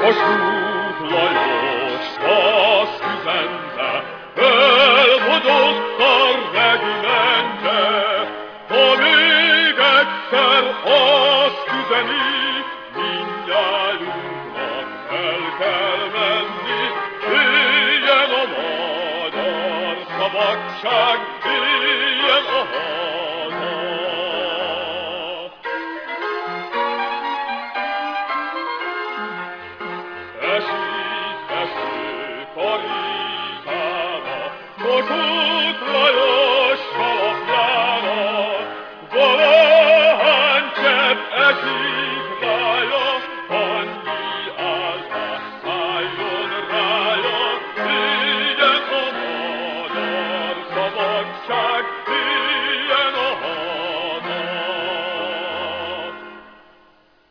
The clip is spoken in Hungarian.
Kossuth Lajos azt üzente, elfogyott a regimente. Ha még egyszer azt üzeni, mindnyájunknak el kell menni. Éljen a magyar szabadság, éljen a haza! Esik eső Parizába, Kossuth